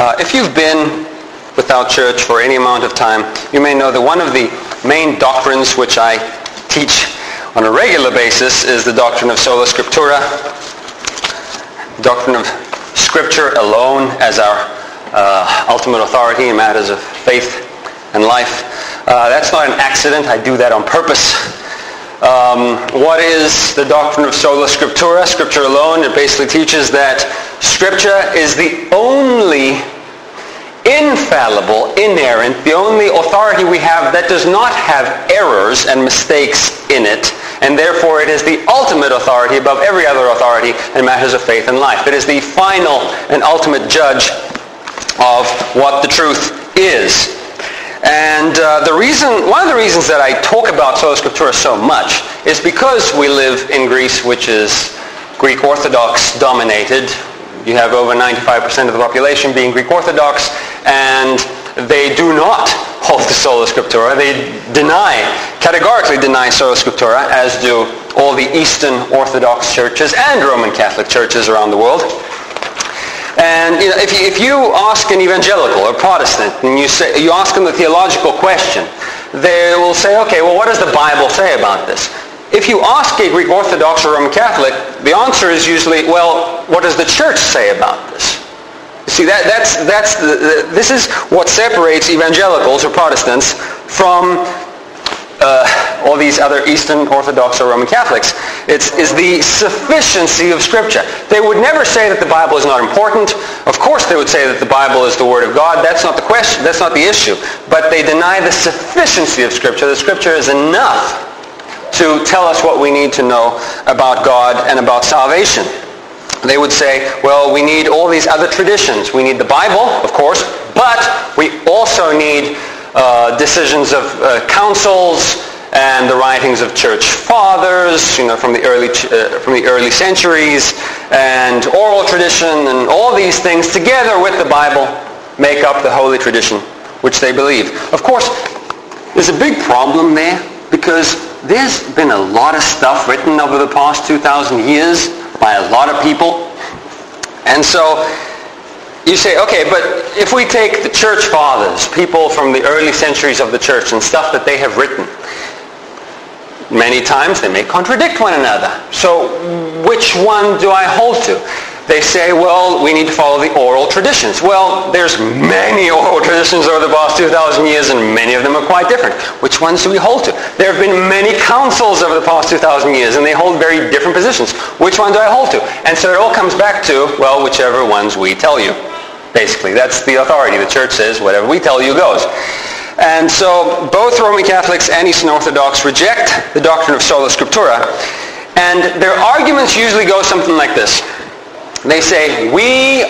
If you've been without church for any amount of time, you may know that one of the main doctrines which I teach on a regular basis is the doctrine of sola scriptura, doctrine of Scripture alone as our ultimate authority in matters of faith and life. That's not an accident. I do that on purpose. What is the doctrine of sola scriptura? Scripture alone. It basically teaches that Scripture is the only infallible, inerrant, the only authority we have that does not have errors and mistakes in it, and therefore it is the ultimate authority above every other authority in matters of faith and life. It is the final and ultimate judge of what the truth is. And one of the reasons that I talk about sola scriptura so much is because we live in Greece, which is Greek Orthodox dominated. You have over 95% of the population being Greek Orthodox, and they do not hold to sola scriptura. They categorically deny sola scriptura, as do all the Eastern Orthodox churches and Roman Catholic churches around the world. And if you ask an evangelical or Protestant, and you ask them the theological question, they will say, okay, well, what does the Bible say about this? If you ask a Greek Orthodox or Roman Catholic, the answer is usually, well, what does the church say about this? See, this is what separates evangelicals or Protestants from all these other Eastern Orthodox or Roman Catholics. Is the sufficiency of Scripture. They would never say that the Bible is not important. Of course they would say that the Bible is the Word of God. That's not the question. That's not the issue. But they deny the sufficiency of Scripture. The Scripture is enough to tell us what we need to know about God and about salvation. They would say, well, we need all these other traditions. We need the Bible, of course, but we also need decisions of councils and the writings of church fathers, from the early centuries, and oral tradition, and all these things together with the Bible make up the holy tradition which they believe. Of course, there's a big problem there, because there's been a lot of stuff written over the past 2,000 years by a lot of people. And so you say, okay, but if we take the church fathers, people from the early centuries of the church and stuff that they have written, many times they may contradict one another. So which one do I hold to? They say, well, we need to follow the oral traditions. Well, there's many oral traditions over the past 2,000 years, and many of them are quite different. Which ones do we hold to? There have been many councils over the past 2,000 years, and they hold very different positions. Which one do I hold to? And so it all comes back to, well, whichever ones we tell you. Basically, that's the authority. The church says, whatever we tell you goes. And so both Roman Catholics and Eastern Orthodox reject the doctrine of sola scriptura, and their arguments usually go something like this. They say, we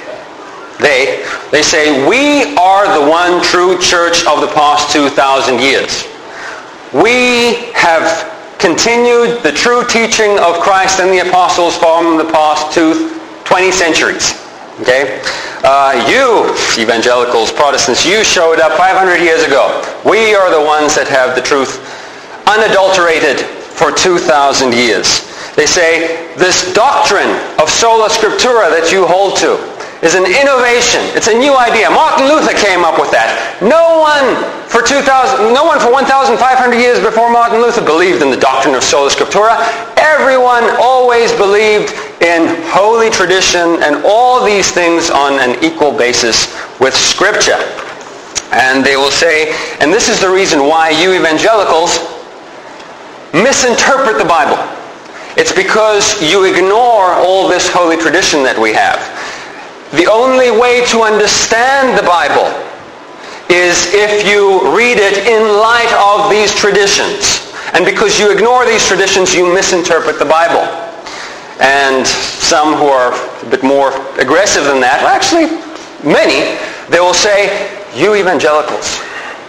are the one true church of the past 2,000 years. We have continued the true teaching of Christ and the apostles from the past 20 centuries. Okay? You, evangelicals, Protestants, you showed up 500 years ago. We are the ones that have the truth unadulterated for 2,000 years. They say, this doctrine of sola scriptura that you hold to is an innovation. It's a new idea. Martin Luther came up with that. No one for 1,500 years before Martin Luther believed in the doctrine of sola scriptura. Everyone always believed in holy tradition and all these things on an equal basis with Scripture. And they will say, and this is the reason why you evangelicals misinterpret the Bible. It's because you ignore all this holy tradition that we have. The only way to understand the Bible is if you read it in light of these traditions. And because you ignore these traditions, you misinterpret the Bible. And some who are a bit more aggressive than that, well, actually many, they will say, you evangelicals,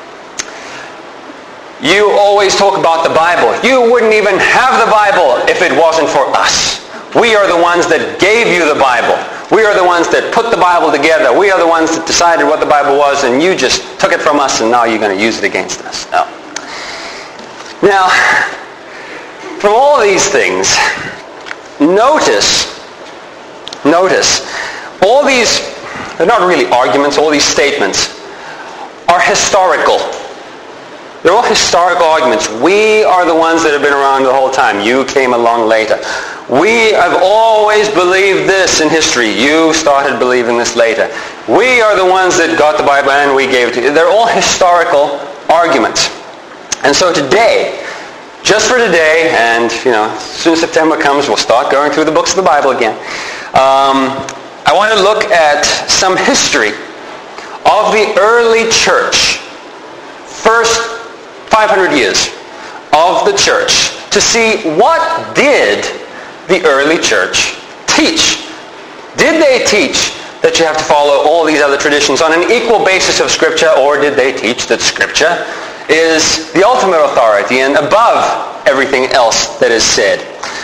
you always talk about the Bible. You wouldn't even have the Bible if it wasn't for us. We are the ones that gave you the Bible. We are the ones that put the Bible together. We are the ones that decided what the Bible was, and you just took it from us, and now you're going to use it against us. No. Now, from all these things, notice, all these they're not really arguments, all these statements, are historical. They're all historical arguments. We are the ones that have been around the whole time. You came along later. We have always believed this in history. You started believing this later. We are the ones that got the Bible and we gave it to you. They're all historical arguments. And so today, just for today, and as soon as September comes, we'll start going through the books of the Bible again. I want to look at some history of the early church, first 500 years of the church, to see what did the early church teach. Did they teach that you have to follow all these other traditions on an equal basis of Scripture, or did they teach that Scripture is the ultimate authority and above everything else that is said?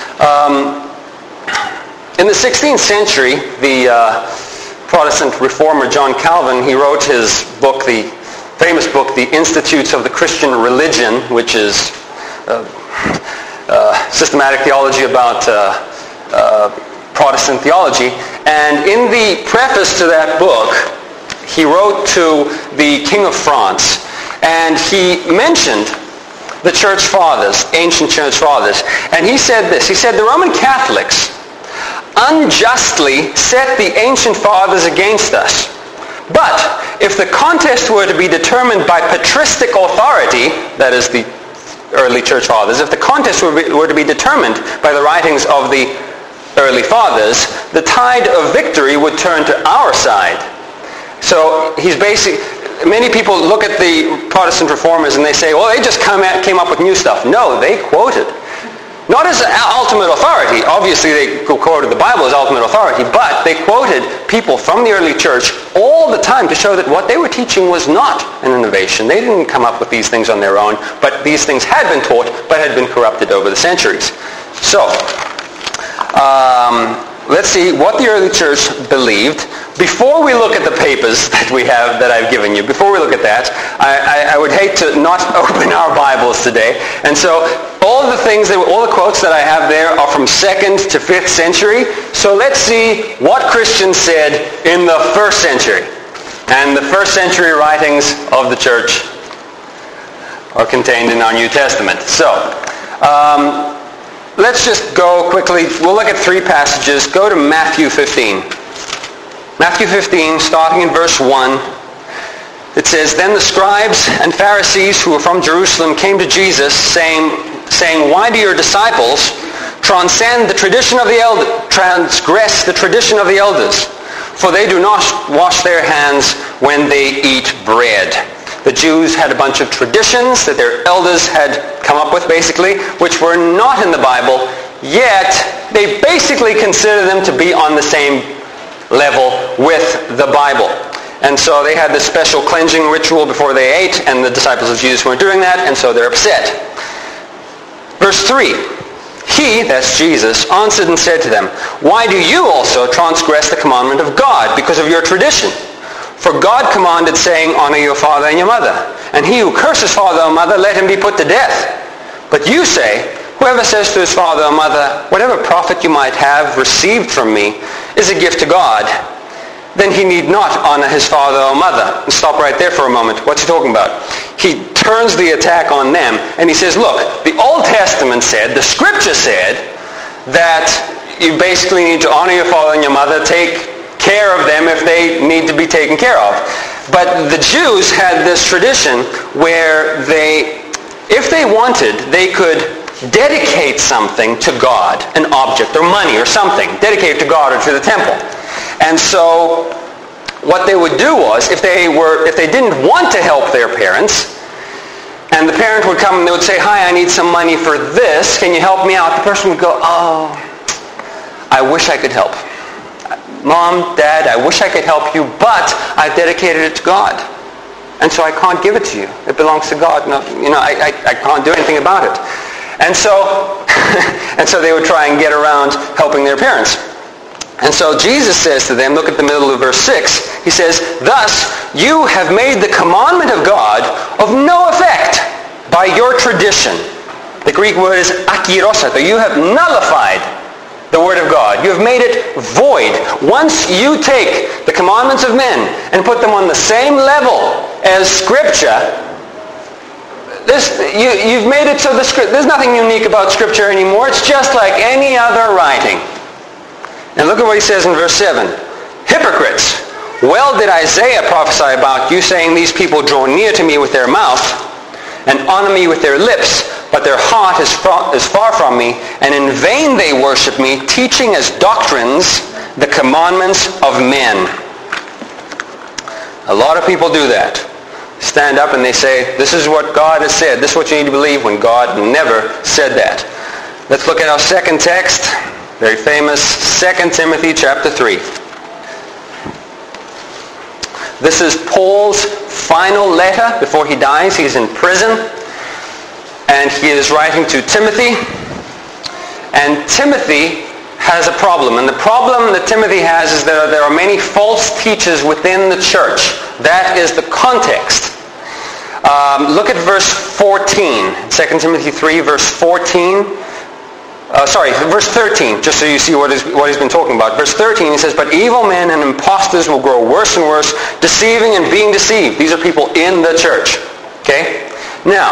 In the 16th century, the Protestant reformer John Calvin, he wrote his book, the famous book, The Institutes of the Christian Religion, which is systematic theology about Protestant theology. And in the preface to that book, he wrote to the King of France, and he mentioned the church fathers, ancient church fathers. And he said this, he said, the Roman Catholics unjustly set the ancient fathers against us. But if the contest were to be determined by patristic authority, that is the early church fathers, if the contest were to be determined by the writings of the early fathers, the tide of victory would turn to our side. So he's basically, many people look at the Protestant reformers and they say, well, they just came up with new stuff. No, they quoted. Not as ultimate authority. Obviously, they quoted the Bible as ultimate authority, but they quoted people from the early church all the time to show that what they were teaching was not an innovation. They didn't come up with these things on their own, but these things had been taught, but had been corrupted over the centuries. So, let's see what the early church believed. Before we look at the papers that we have, that I've given you, before we look at that, I would hate to not open our Bibles today. And so all the quotes that I have there are from 2nd to 5th century. So let's see what Christians said in the 1st century. And the 1st century writings of the church are contained in our New Testament. So, let's just go quickly. We'll look at 3 passages. Go to Matthew 15. Matthew 15, starting in verse 1, it says, Then the scribes and Pharisees who were from Jerusalem came to Jesus, saying, Why do your disciples transgress the tradition of the elders? For they do not wash their hands when they eat bread. The Jews had a bunch of traditions that their elders had come up with, basically, which were not in the Bible, yet they basically consider them to be on the same level with the Bible. And so they had this special cleansing ritual before they ate, and the disciples of Jesus weren't doing that, and so they're upset. Verse 3, He, that's Jesus, answered and said to them, Why do you also transgress the commandment of God because of your tradition? For God commanded, saying, Honor your father and your mother. And he who curses father or mother, let him be put to death. But you say, Whoever says to his father or mother, Whatever profit you might have received from me is a gift to God, then he need not honor his father or mother. And stop right there for a moment. What's he talking about? He turns the attack on them, and he says, look, the Old Testament said, the Scripture said, that you basically need to honor your father and your mother, take care of them if they need to be taken care of. But the Jews had this tradition where if they wanted, they could dedicate something to God, an object or money or something, dedicate it to God or to the temple. And so what they would do was, if they didn't want to help their parents, and the parent would come and they would say, Hi, I need some money for this, can you help me out? The person would go, Oh, I wish I could help. Mom, Dad, I wish I could help you, but I've dedicated it to God. And so I can't give it to you. It belongs to God. No, I can't do anything about it. And so they would try and get around helping their parents. And so Jesus says to them, look at the middle of verse 6, he says, Thus you have made the commandment of God of no effect by your tradition. The Greek word is akirosato. You have nullified the Word of God. You have made it void. Once you take the commandments of men and put them on the same level as Scripture, you've made it so there's nothing unique about Scripture anymore. It's just like any other writing. And look at what he says in verse 7. Hypocrites! Well did Isaiah prophesy about you, saying, these people draw near to me with their mouth and honor me with their lips, but their heart is far from me, and in vain they worship me, teaching as doctrines the commandments of men. A lot of people do that. Stand up and they say, this is what God has said. This is what you need to believe, when God never said that. Let's look at our second text. Very famous, 2 Timothy chapter 3. This is Paul's final letter before he dies. He's in prison, and he is writing to Timothy. And Timothy has a problem. And the problem that Timothy has is that there are many false teachers within the church. That is the context. Look at verse 14. 2 Timothy 3, verse 14. Verse 13, just so you see what he's been talking about. Verse 13, he says, but evil men and impostors will grow worse and worse, deceiving and being deceived. These are people in the church. Okay? Now,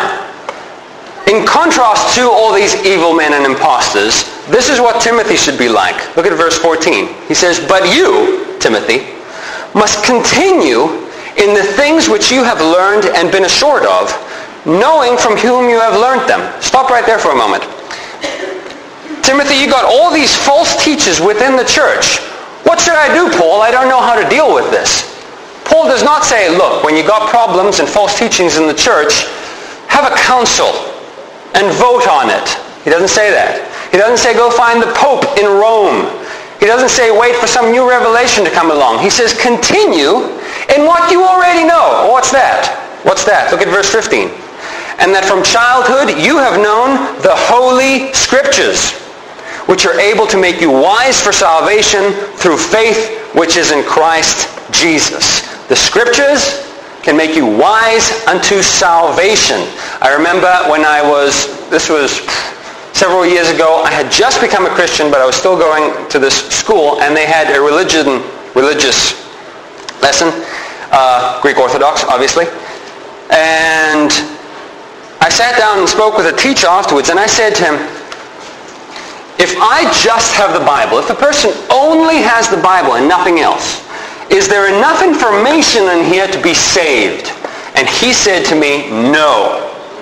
in contrast to all these evil men and impostors, this is what Timothy should be like. Look at verse 14. He says, but you, Timothy, must continue in the things which you have learned and been assured of, knowing from whom you have learned them. Stop right there for a moment. Timothy, you got all these false teachers within the church. What should I do, Paul? I don't know how to deal with this. Paul does not say, look, when you got problems and false teachings in the church, have a council and vote on it. He doesn't say that. He doesn't say go find the Pope in Rome. He doesn't say wait for some new revelation to come along. He says continue in what you already know. What's that? What's that? Look at verse 15. And that from childhood you have known the Holy Scriptures, which are able to make you wise for salvation through faith which is in Christ Jesus. The Scriptures can make you wise unto salvation. I remember when this was several years ago, I had just become a Christian, but I was still going to this school, and they had a religious lesson, Greek Orthodox, obviously. And I sat down and spoke with a teacher afterwards, and I said to him, if I just have the Bible, if the person only has the Bible and nothing else, is there enough information in here to be saved? And he said to me, no.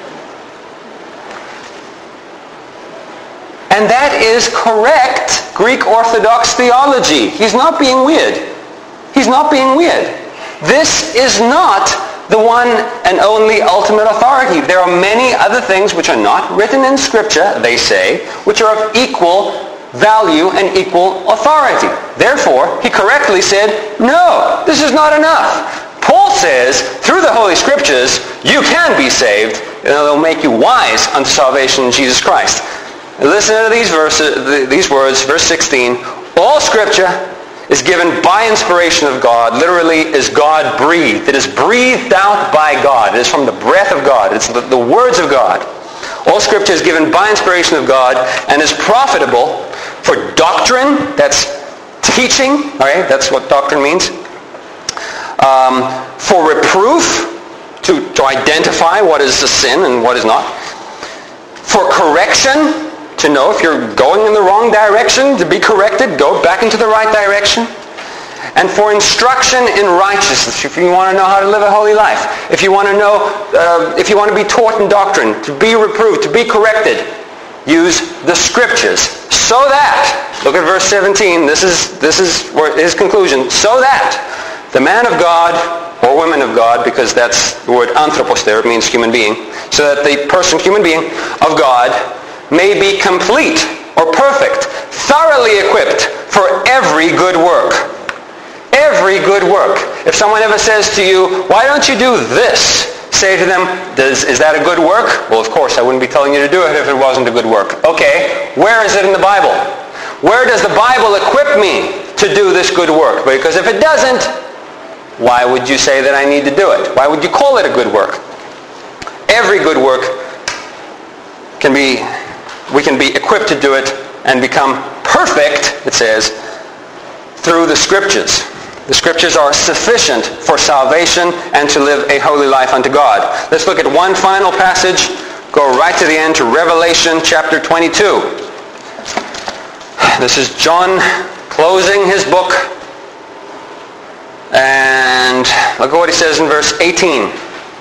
And that is correct Greek Orthodox theology. He's not being weird. He's not being weird. This is not the one and only ultimate authority. There are many other things which are not written in Scripture, they say, which are of equal value and equal authority. Therefore, he correctly said, no, this is not enough. Paul says, through the Holy Scriptures, you can be saved, and they'll make you wise unto salvation in Jesus Christ. Listen to these words, verse 16. All Scripture is given by inspiration of God. Literally, is God breathed. It is breathed out by God. It is from the breath of God. It's the words of God. All Scripture is given by inspiration of God and is profitable for doctrine. That's teaching. All right, that's what doctrine means. For reproof, to identify what is a sin and what is not. For correction, to know if you're going in the wrong direction, to be corrected, go back into the right direction. And for instruction in righteousness, if you want to know how to live a holy life. If you want to know, if you want to be taught in doctrine, to be reproved, to be corrected, use the Scriptures. So that, look at verse 17, this is his conclusion, so that the man of God, or woman of God, because that's the word anthropos there, it means human being, so that the person, human being, of God, may be complete or perfect, thoroughly equipped for every good work. Every good work. If someone ever says to you, why don't you do this? Say to them, is that a good work? Well, of course, I wouldn't be telling you to do it if it wasn't a good work. Okay, where is it in the Bible? Where does the Bible equip me to do this good work? Because if it doesn't, why would you say that I need to do it? Why would you call it a good work? Every good work we can be equipped to do it and become perfect perfect, it says, through the Scriptures. The Scriptures are sufficient for salvation and to live a holy life unto God. Let's look at one final passage. Go right to the end to Revelation chapter 22. This is John closing his book. And look at what he says in verse 18.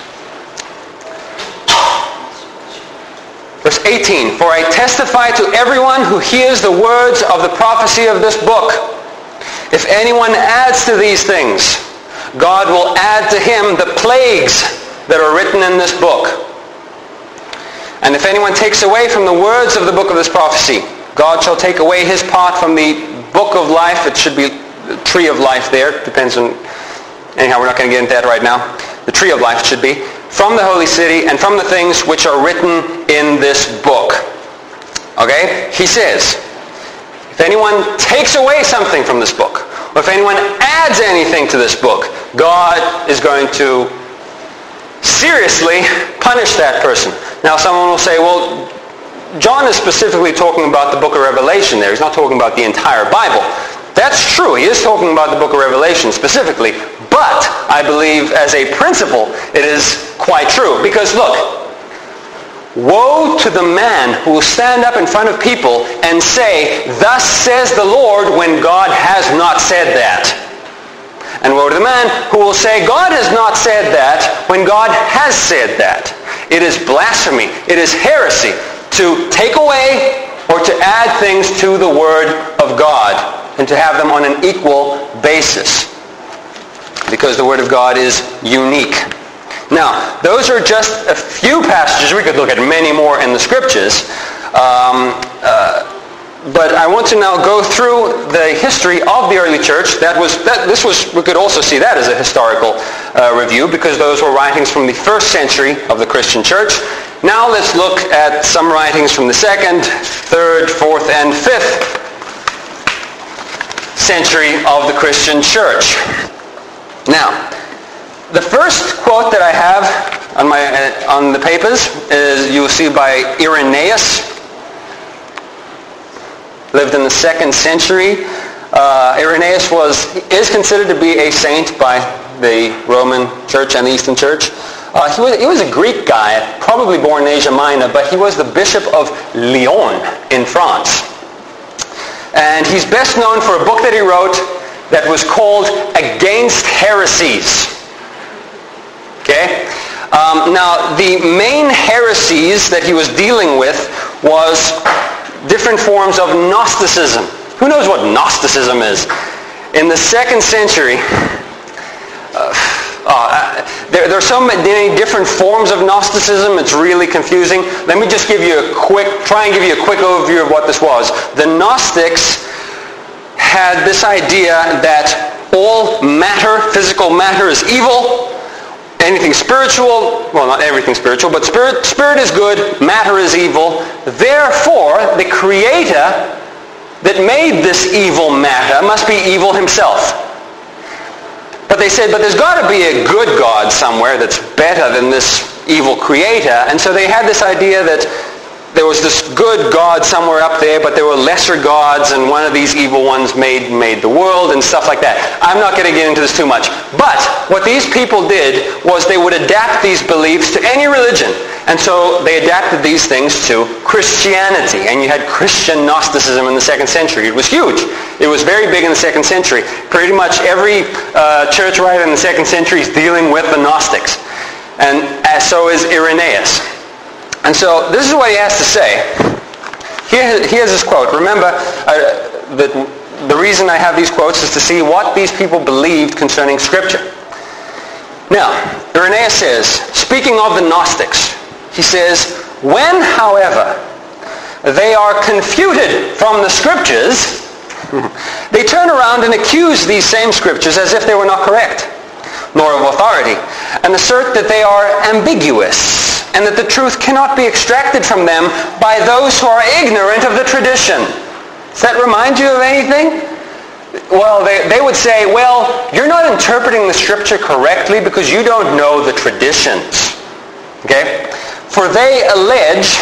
Verse 18, "For I testify to everyone who hears the words of the prophecy of this book. If anyone adds to these things, God will add to him the plagues that are written in this book. And if anyone takes away from the words of the book of this prophecy, God shall take away his part from the book of life." It should be the tree of life there. Depends on... Anyhow, we're not going to get into that right now. The tree of life should be. "From the holy city and from the things which are written in this book." Okay? He says, if anyone takes away something from this book, or if anyone adds anything to this book, God is going to seriously punish that person. Now someone will say, well, John is specifically talking about the book of Revelation there. He's not talking about the entire Bible. That's true. He is talking about the book of Revelation specifically. But I believe as a principle, it is quite true. Because look, woe to the man who will stand up in front of people and say, "Thus says the Lord," when God has not said that. And woe to the man who will say, "God has not said that," when God has said that. It is blasphemy. It is heresy to take away or to add things to the Word of God and to have them on an equal basis, because the Word of God is unique. Now, those are just a few passages. We could look at many more in the Scriptures. But I want to now go through the history of the early church. We could also see that as a historical review, because those were writings from the first century of the Christian church. Now let's look at some writings from the 2nd, 3rd, 4th, and 5th century of the Christian church. Now, the first quote that I have on the papers is, you will see, by Irenaeus. Lived in the 2nd century. Irenaeus is considered to be a saint by the Roman Church and the Eastern Church. He was a Greek guy, probably born in Asia Minor, but he was the Bishop of Lyon in France. And he's best known for a book that he wrote that was called Against Heresies. Okay? Now, the main heresies that he was dealing with was different forms of Gnosticism. Who knows what Gnosticism is? In the 2nd century, there are so many different forms of Gnosticism, it's really confusing. Let me just try and give you a quick overview of what this was. The Gnostics had this idea that all matter, physical matter, is evil. Anything spiritual, well, not everything spiritual, but spirit is good, matter is evil. Therefore, the Creator that made this evil matter must be evil himself. But they said, but there's got to be a good God somewhere that's better than this evil Creator. And so they had this idea that there was this good God somewhere up there, but there were lesser gods, and one of these evil ones made the world and stuff like that. I'm not going to get into this too much. But what these people did was they would adapt these beliefs to any religion. And so they adapted these things to Christianity. And you had Christian Gnosticism in the 2nd century. It was huge. It was very big in the 2nd century. Pretty much every church writer in the 2nd century is dealing with the Gnostics. And so is Irenaeus. And so this is what he has to say. Here's his quote. Remember, the reason I have these quotes is to see what these people believed concerning Scripture. Now, Irenaeus says, speaking of the Gnostics, he says, when, however, they are confuted from the Scriptures, they turn around and accuse these same Scriptures as if they were not correct, nor of authority, and assert that they are ambiguous, and that the truth cannot be extracted from them by those who are ignorant of the tradition. Does that remind you of anything? Well, they would say, well, you're not interpreting the Scripture correctly because you don't know the traditions. Okay? For they allege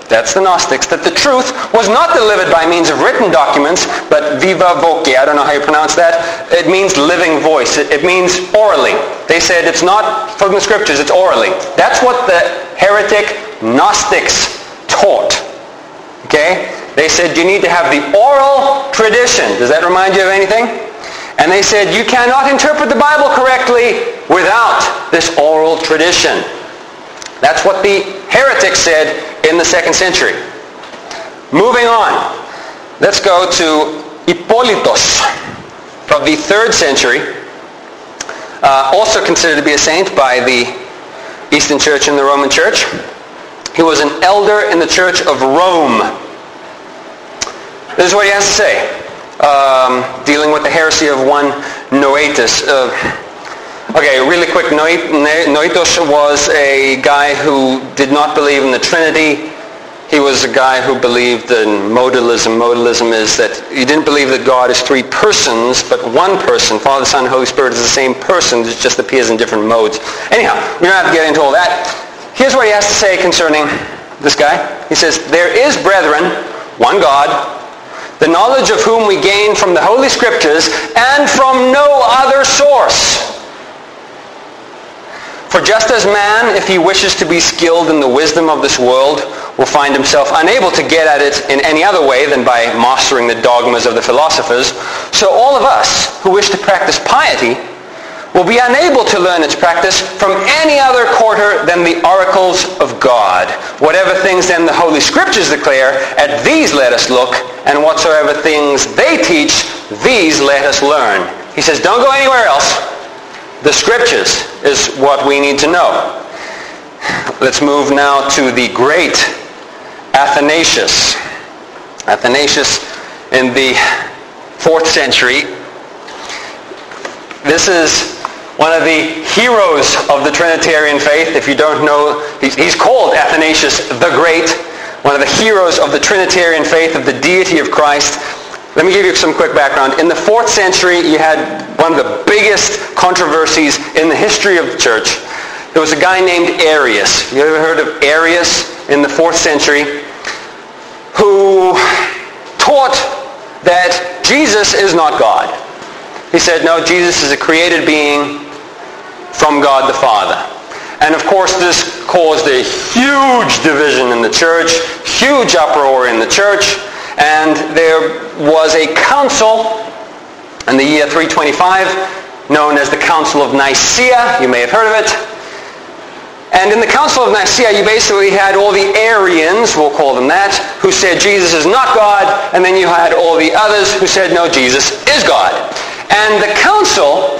that's the Gnostics, that the truth was not delivered by means of written documents, but viva voce. I don't know how you pronounce that. It means living voice. It means orally. They said it's not from the scriptures, it's orally. That's what the heretic Gnostics taught. Okay? They said you need to have the oral tradition. Does that remind you of anything? And they said you cannot interpret the Bible correctly without this oral tradition. That's what the heretics said in the 2nd century. Moving on. Let's go to Hippolytus from the 3rd century. Also considered to be a saint by the Eastern Church and the Roman Church. He was an elder in the Church of Rome. This is what he has to say, dealing with the heresy of one Noetus. Okay, really quick, Noetus was a guy who did not believe in the Trinity. He was a guy who believed in modalism. Modalism is that he didn't believe that God is 3 persons, but one person. Father, Son, Holy Spirit is the same person. It just appears in different modes. Anyhow, we don't have to get into all that. Here's what he has to say concerning this guy. He says, there is, brethren, one God, the knowledge of whom we gain from the Holy Scriptures and from no other source. For just as man, if he wishes to be skilled in the wisdom of this world, will find himself unable to get at it in any other way than by mastering the dogmas of the philosophers, so all of us who wish to practice piety will be unable to learn its practice from any other quarter than the oracles of God. Whatever things then the Holy Scriptures declare, at these let us look, and whatsoever things they teach, these let us learn. He says, don't go anywhere else. The Scriptures is what we need to know. Let's move now to the great Athanasius. Athanasius in the 4th century. This is one of the heroes of the Trinitarian faith. If you don't know, he's called Athanasius the Great, one of the heroes of the Trinitarian faith, of the deity of Christ. Let me give you some quick background. In the 4th century, you had one of the biggest controversies in the history of the church. There was a guy named Arius. You ever heard of Arius in the 4th century? Who taught that Jesus is not God. He said, no, Jesus is a created being from God the Father. And of course, this caused a huge division in the church, huge uproar in the church. And there was a council in the year 325 known as the Council of Nicaea. You may have heard of it. And in the Council of Nicaea, you basically had all the Arians, we'll call them that, who said Jesus is not God, and then you had all the others who said, no, Jesus is God. And the council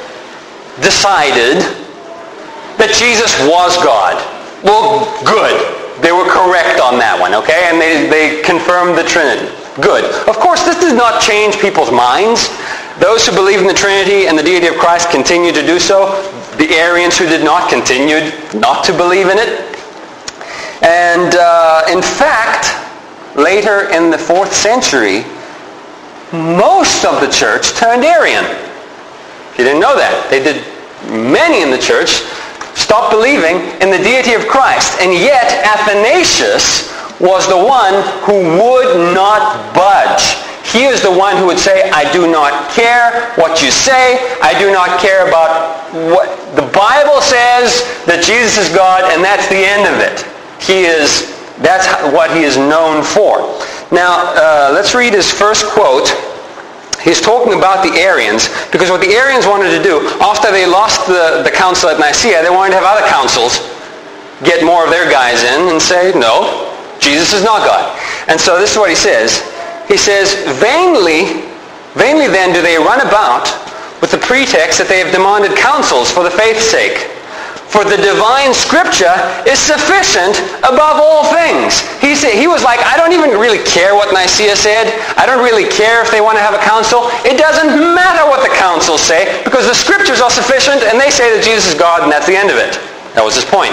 decided that Jesus was God. Well, good. They were correct on that one, okay? And they confirmed the Trinity. Good. Of course, this does not change people's minds. Those who believe in the Trinity and the deity of Christ continue to do so. The Arians who did not continued not to believe in it. And in fact, later in the 4th century, most of the church turned Arian. You didn't know that. They did. Many in the church stopped believing in the deity of Christ. And yet Athanasius was the one who would not budge. He is the one who would say, I do not care what you say. I do not care about what the Bible says, that Jesus is God, and that's the end of it. That's what he is known for. Now, let's read his first quote. He's talking about the Arians, because what the Arians wanted to do, after they lost the council at Nicaea, they wanted to have other councils get more of their guys in and say, no, Jesus is not God. And so this is what he says. He says, vainly then do they run about with the pretext that they have demanded councils for the faith's sake. For the divine scripture is sufficient above all things. He was like, I don't even really care what Nicaea said. I don't really care if they want to have a council. It doesn't matter what the councils say, because the scriptures are sufficient, and they say that Jesus is God, and that's the end of it. That was his point.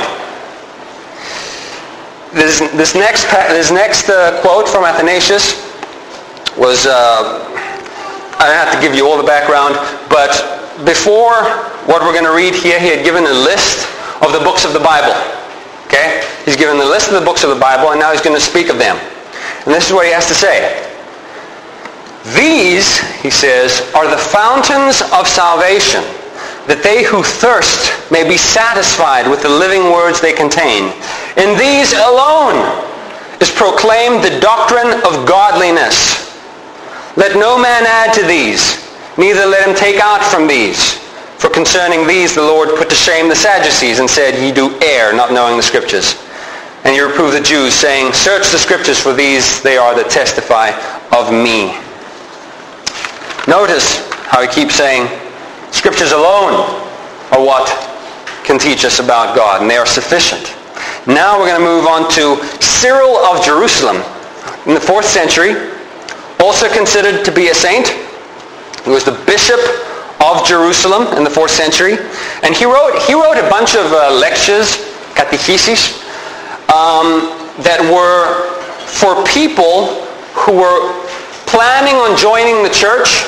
This next quote from Athanasius was, I don't have to give you all the background, but before what we're going to read here, he had given a list of the books of the Bible. Okay? He's given the list of the books of the Bible, and now he's going to speak of them. And this is what he has to say. These, he says, are the fountains of salvation, that they who thirst may be satisfied with the living words they contain. In these alone is proclaimed the doctrine of godliness. Let no man add to these, neither let him take out from these. For concerning these the Lord put to shame the Sadducees, and said, Ye do err, not knowing the Scriptures. And he reproved the Jews, saying, Search the Scriptures, for these they are that testify of me. Notice how he keeps saying, Scriptures alone are what can teach us about God, and they are sufficient. Now we're going to move on to Cyril of Jerusalem. In the 4th century, also considered to be a saint. He was the bishop of Jerusalem in the 4th century. And he wrote a bunch of lectures, catechesis, that were for people who were planning on joining the church.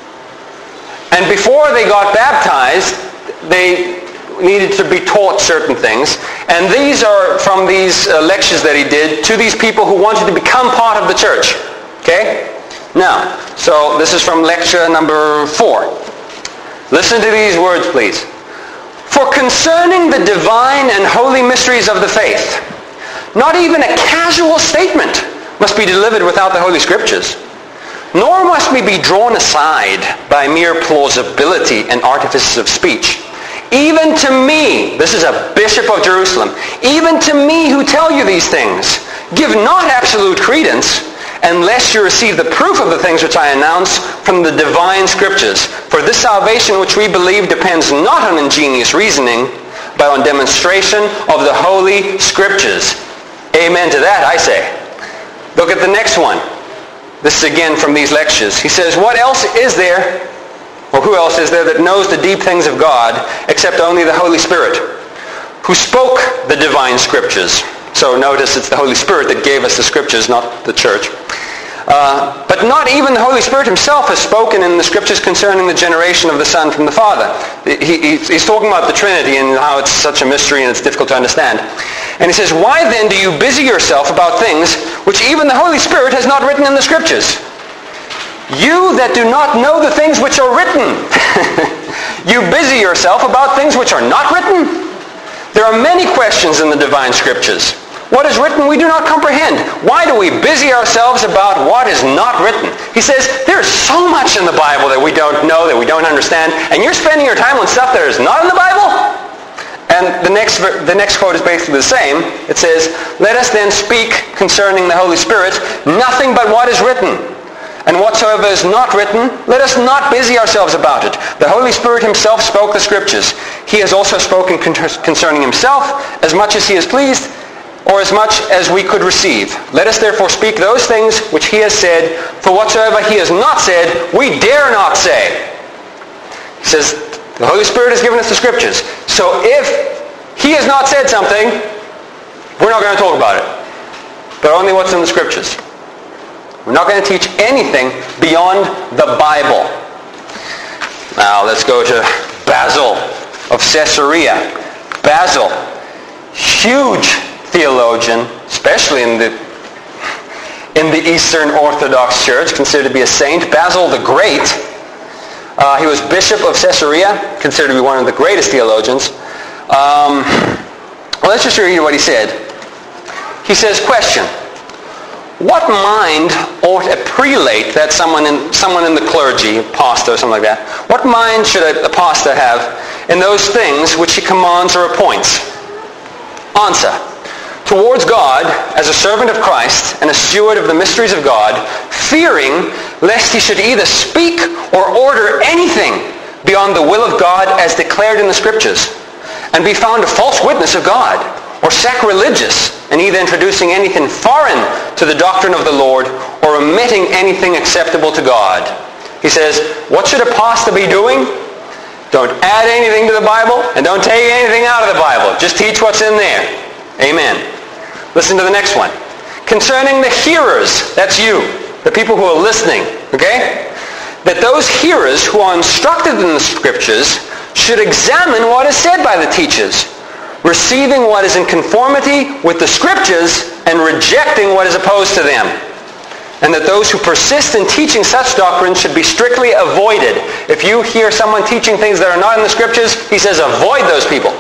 And before they got baptized, they needed to be taught certain things. And these are from these lectures that he did to these people who wanted to become part of the church. Okay? Now, so this is from lecture number 4. Listen to these words, please. For concerning the divine and holy mysteries of the faith, not even a casual statement must be delivered without the Holy Scriptures, nor must we be drawn aside by mere plausibility and artifices of speech. Even to me, this is a bishop of Jerusalem, even to me who tell you these things, give not absolute credence, unless you receive the proof of the things which I announce from the divine Scriptures. For this salvation which we believe depends not on ingenious reasoning, but on demonstration of the Holy Scriptures. Amen to that, I say. Look at the next one. This is again from these lectures. He says, what else is there, or who else is there that knows the deep things of God, except only the Holy Spirit, who spoke the divine Scriptures? So notice it's the Holy Spirit that gave us the Scriptures, not the church. But not even the Holy Spirit himself has spoken in the Scriptures concerning the generation of the Son from the Father. He's talking about the Trinity and how it's such a mystery and it's difficult to understand. And he says, why then do you busy yourself about things which even the Holy Spirit has not written in the Scriptures? You that do not know the things which are written, you busy yourself about things which are not written? There are many questions in the divine Scriptures. What is written we do not comprehend. Why do we busy ourselves about what is not written? He says, there's so much in the Bible that we don't know, that we don't understand, and you're spending your time on stuff that is not in the Bible? And the next quote is basically the same. It says, let us then speak concerning the Holy Spirit, nothing but what is written. And whatsoever is not written, let us not busy ourselves about it. The Holy Spirit himself spoke the Scriptures. He has also spoken concerning himself, as much as he is pleased, or as much as we could receive. Let us therefore speak those things which he has said, for whatsoever he has not said, we dare not say. He says, the Holy Spirit has given us the Scriptures. So if he has not said something, we're not going to talk about it. But only what's in the Scriptures. We're not going to teach anything beyond the Bible. Now let's go to Basil of Caesarea. Basil, huge theologian, especially in the Eastern Orthodox Church, considered to be a saint. Basil the Great. He was bishop of Caesarea, considered to be one of the greatest theologians. Well, let's just read what he said. He says, question. What mind ought a prelate, that's someone in the clergy, a pastor or something like that, what mind should a pastor have in those things which he commands or appoints? Answer. Towards God, as a servant of Christ and a steward of the mysteries of God, fearing lest he should either speak or order anything beyond the will of God as declared in the Scriptures, and be found a false witness of God, or sacrilegious, and either introducing anything foreign to the doctrine of the Lord, or omitting anything acceptable to God. He says, what should a pastor be doing? Don't add anything to the Bible, and don't take anything out of the Bible. Just teach what's in there. Amen. Listen to the next one. Concerning the hearers, that's you, the people who are listening, okay? That those hearers who are instructed in the Scriptures should examine what is said by the teachers, receiving what is in conformity with the Scriptures and rejecting what is opposed to them. And that those who persist in teaching such doctrines should be strictly avoided. If you hear someone teaching things that are not in the Scriptures, he says avoid those people.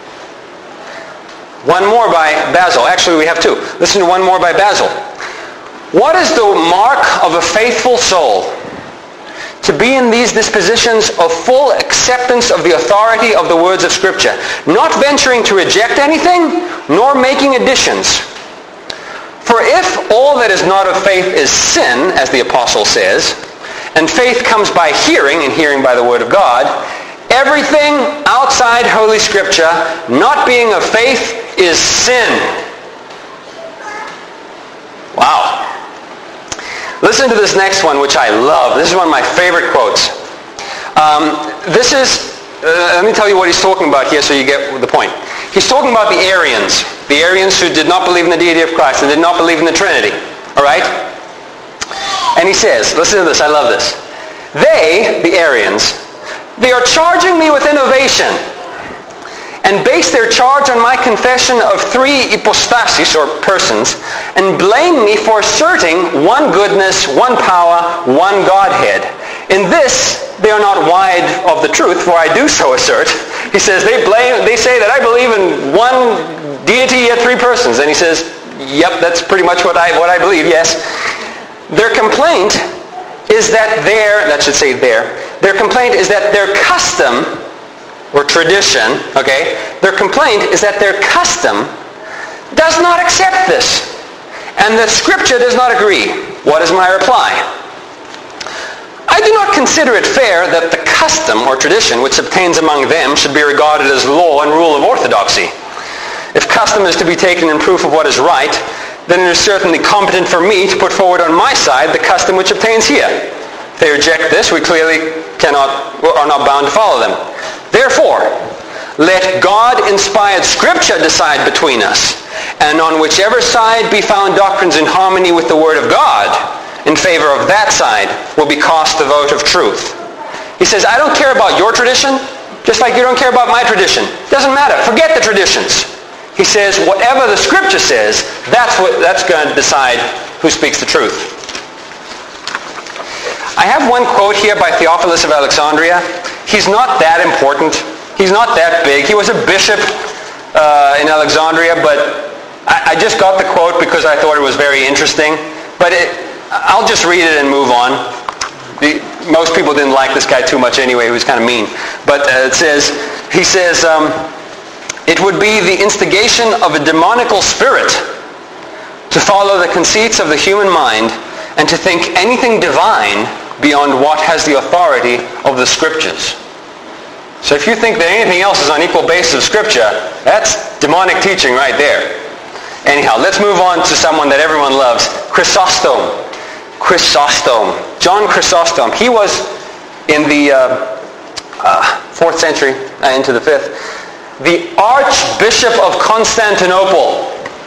One more by Basil. Actually, we have two. Listen to one more by Basil. What is the mark of a faithful soul? To be in these dispositions of full acceptance of the authority of the words of Scripture, not venturing to reject anything, nor making additions. For if all that is not of faith is sin, as the apostle says, and faith comes by hearing, and hearing by the word of God, everything outside Holy Scripture, not being of faith, is sin. Wow. Listen to this next one, which I love. This is one of my favorite quotes. Let me tell you what he's talking about here so you get the point. He's talking about the Arians who did not believe in the deity of Christ and did not believe in the Trinity. All right? And he says, listen to this, I love this. They, the Arians, they are charging me with innovation and base their charge on my confession of three hypostases, or persons, and blame me for asserting one goodness, one power, one Godhead. In this, they are not wide of the truth, for I do so assert. He says, they say that I believe in one deity, yet three persons. And he says, yep, that's pretty much what I believe, yes. Their complaint is that their complaint is that their custom, or tradition, okay, their complaint is that their custom does not accept this, and that Scripture does not agree. What is my reply? I do not consider it fair that the custom or tradition which obtains among them should be regarded as law and rule of orthodoxy. If custom is to be taken in proof of what is right, then it is certainly competent for me to put forward on my side the custom which obtains here. If they reject this, we clearly are not bound to follow them. Therefore, let God-inspired Scripture decide between us, and on whichever side be found doctrines in harmony with the Word of God, in favor of that side will be cast the vote of truth. He says, I don't care about your tradition, just like you don't care about my tradition. Doesn't matter. Forget the traditions. He says, whatever the Scripture says, that's going to decide who speaks the truth. I have one quote here by Theophilus of Alexandria. He's not that important. He's not that big. He was a bishop in Alexandria, but I just got the quote because I thought it was very interesting. But I'll just read it and move on. Most people didn't like this guy too much anyway. He was kind of mean. But he says, it would be the instigation of a demonical spirit to follow the conceits of the human mind and to think anything divine beyond what has the authority of the Scriptures. So if you think that anything else is on equal basis of Scripture, that's demonic teaching right there. Anyhow, let's move on to someone that everyone loves, Chrysostom. John Chrysostom. He was in the 4th century, into the 5th, the Archbishop of Constantinople.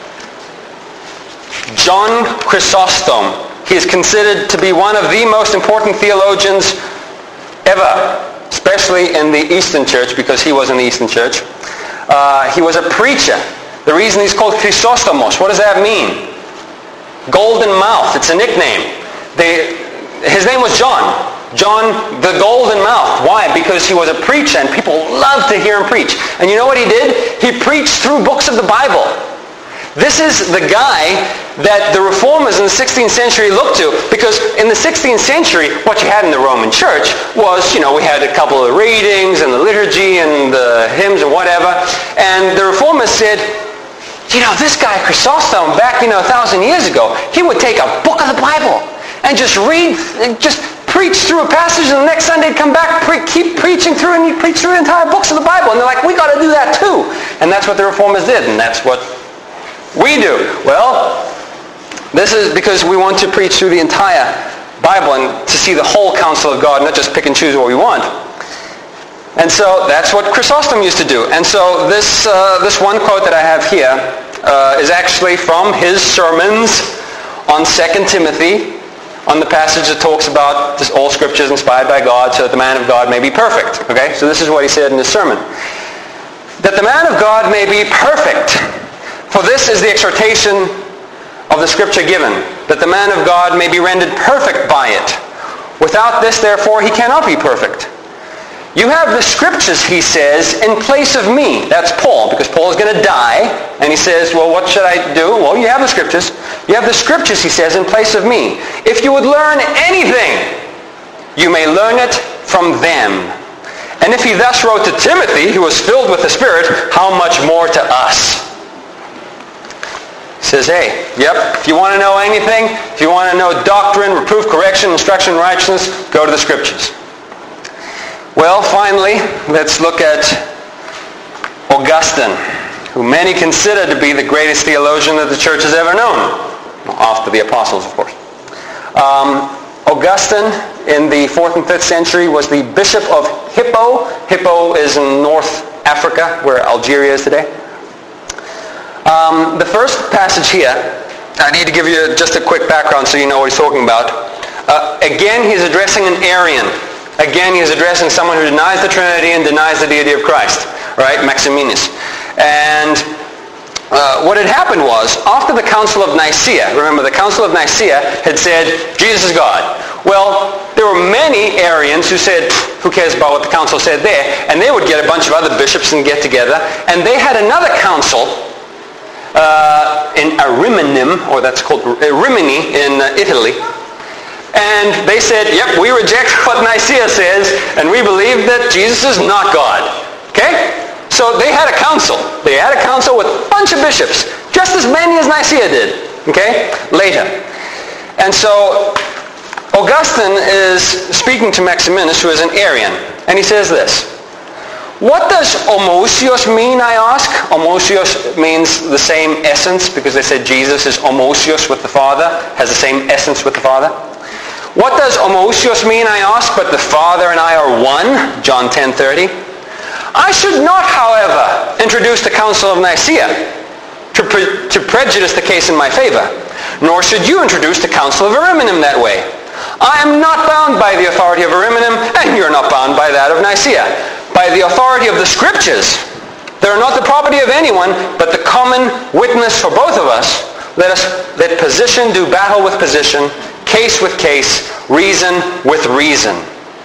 John Chrysostom. He is considered to be one of the most important theologians ever, especially in the Eastern Church, because he was in the Eastern Church. He was a preacher. The reason he's called Chrysostomos, what does that mean? Golden mouth. It's a nickname. His name was John. John the Golden Mouth. Why? Because he was a preacher, and people loved to hear him preach. And you know what he did? He preached through books of the Bible. This is the guy that the reformers in the 16th century looked to, because in the 16th century, what you had in the Roman Church was, we had a couple of readings and the liturgy and the hymns and whatever, and the reformers said, this guy Chrysostom back, 1,000 years ago, he would take a book of the Bible and just read, just preach through a passage, and the next Sunday he'd come back, keep preaching through, and he'd preach through the entire books of the Bible. And they're like, we got to do that too. And that's what the reformers did, and that's what we do. Well, this is because we want to preach through the entire Bible and to see the whole counsel of God, not just pick and choose what we want. And so that's what Chrysostom used to do. And so this one quote that I have here is actually from his sermons on 2 Timothy, on the passage that talks about this, all Scripture is inspired by God so that the man of God may be perfect. Okay? So this is what he said in his sermon. that the man of God may be perfect. For this is the exhortation of the Scripture given, that the man of God may be rendered perfect by it. Without this, therefore, he cannot be perfect. You have the Scriptures, he says, in place of me. That's Paul, because Paul is going to die. And he says, well, what should I do? Well, you have the Scriptures. You have the Scriptures, he says, in place of me. If you would learn anything, you may learn it from them. And if he thus wrote to Timothy, who was filled with the Spirit, how much more to us? He says, hey, if you want to know anything, if you want to know doctrine, reproof, correction, instruction, righteousness, go to the Scriptures. Well, finally, let's look at Augustine, who many consider to be the greatest theologian that the church has ever known, after the apostles, of course. Augustine, in the 4th and 5th century, was the bishop of Hippo. Hippo is in North Africa, where Algeria is today. The first passage here, I need to give you just a quick background so you know what he's talking about. Again, he's addressing an Arian. Again, he's addressing someone who denies the Trinity and denies the deity of Christ, right? Maximinus. And what had happened was, after the Council of Nicaea, remember the Council of Nicaea had said, Jesus is God. Well, there were many Arians who said, who cares about what the council said there? And they would get a bunch of other bishops and get together. And they had another council in Ariminum, or that's called Rimini in Italy. And they said, yep, we reject what Nicaea says, and we believe that Jesus is not God. Okay? So they had a council. They had a council with a bunch of bishops, just as many as Nicaea did. Okay? Later. And so Augustine is speaking to Maximinus, who is an Arian, and he says this. What does homousios mean, I ask? Homousios means the same essence, because they said Jesus is homousios with the Father, has the same essence with the Father. What does homousios mean, I ask? But the Father and I are one, John 10:30. I should not, however, introduce the Council of Nicaea to prejudice the case in my favor, nor should you introduce the Council of Ariminum that way. I am not bound by the authority of Ariminum, and you're not bound by that of Nicaea. By the authority of the Scriptures, they are not the property of anyone, but the common witness for both of us. Let position do battle with position, case with case, reason with reason.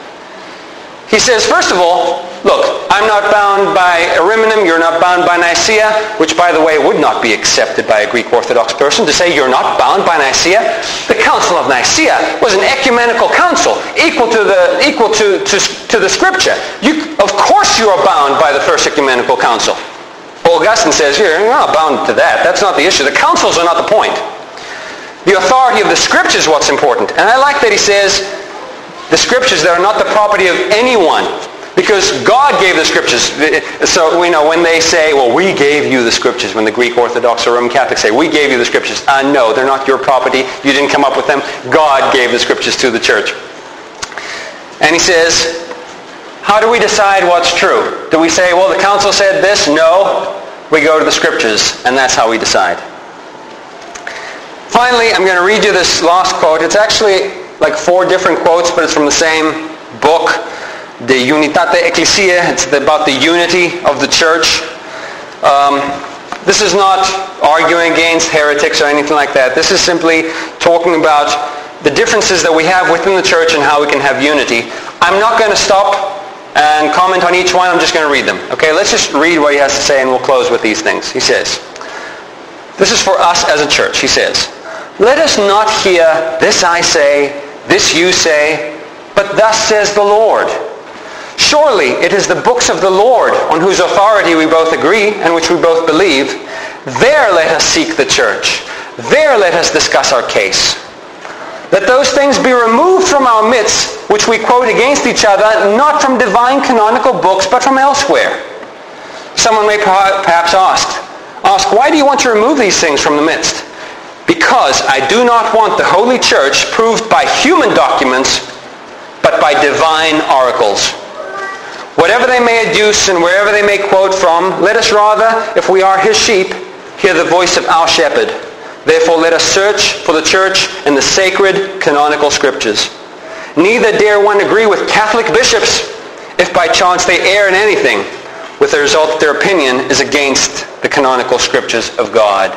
He says, first of all, look, I'm not bound by Ariminum, you're not bound by Nicaea, which, by the way, would not be accepted by a Greek Orthodox person to say you're not bound by Nicaea. The Council of Nicaea was an ecumenical council, equal to the Scripture. Of course you are bound by the First Ecumenical Council. Augustine says, you're not bound to that. That's not the issue. The councils are not the point. The authority of the Scriptures is what's important. And I like that he says, the Scriptures that are not the property of anyone, because God gave the Scriptures. So we know when they say, well, we gave you the Scriptures, when the Greek Orthodox or Roman Catholics say, we gave you the Scriptures. No, they're not your property. You didn't come up with them. God gave the Scriptures to the church. And he says, how do we decide what's true? Do we say, well, the council said this? No. We go to the Scriptures, and that's how we decide. Finally, I'm going to read you this last quote. It's actually like 4 different quotes, but it's from the same book, De Unitate Ecclesiae. It's about the unity of the church. This is not arguing against heretics or anything like that. This is simply talking about the differences that we have within the church and how we can have unity. I'm not going to stop and comment on each one. I'm just going to read them. Okay, let's just read what he has to say, and we'll close with these things. He says, this is for us as a church. He says, let us not hear, this I say, this you say, but thus says the Lord. Surely it is the books of the Lord on whose authority we both agree and which we both believe. There let us seek the church. There let us discuss our case. Let those things be removed from our midst, which we quote against each other, not from divine canonical books, but from elsewhere. Someone may perhaps ask, why do you want to remove these things from the midst? Because I do not want the Holy Church proved by human documents, but by divine oracles. Whatever they may adduce and wherever they may quote from, let us rather, if we are his sheep, hear the voice of our shepherd. Therefore let us search for the church in the sacred canonical Scriptures. Neither dare one agree with Catholic bishops, if by chance they err in anything, with the result that their opinion is against the canonical scriptures of God.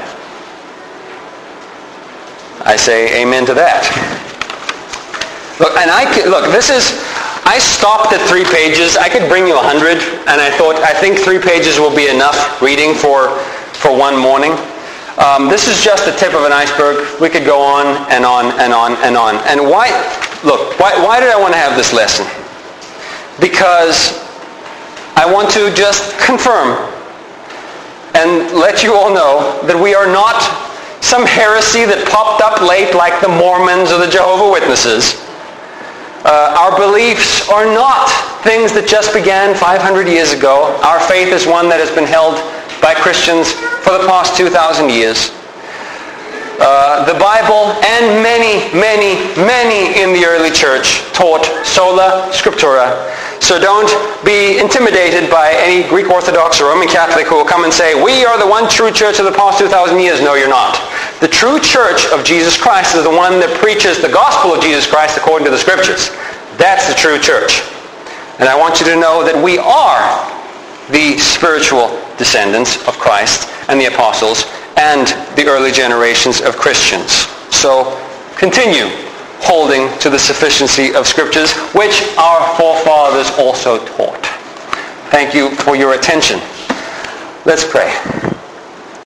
I say amen to that. Look, and I stopped at 3 pages. I could bring you 100, and I think 3 pages will be enough reading for one morning. This is just the tip of an iceberg. We could go on and on and on and on. And why did I want to have this lesson? Because I want to just confirm and let you all know that we are not some heresy that popped up late like the Mormons or the Jehovah's Witnesses. Our beliefs are not things that just began 500 years ago. Our faith is one that has been held by Christians for the past 2,000 years. The Bible and many, many, many in the early church taught sola scriptura. So don't be intimidated by any Greek Orthodox or Roman Catholic who will come and say, we are the one true church of the past 2,000 years. No, you're not. The true church of Jesus Christ is the one that preaches the gospel of Jesus Christ according to the scriptures. That's the true church. And I want you to know that we are the spiritual descendants of Christ and the apostles and the early generations of Christians. So continue holding to the sufficiency of scriptures, which our forefathers also taught. Thank you for your attention. Let's pray.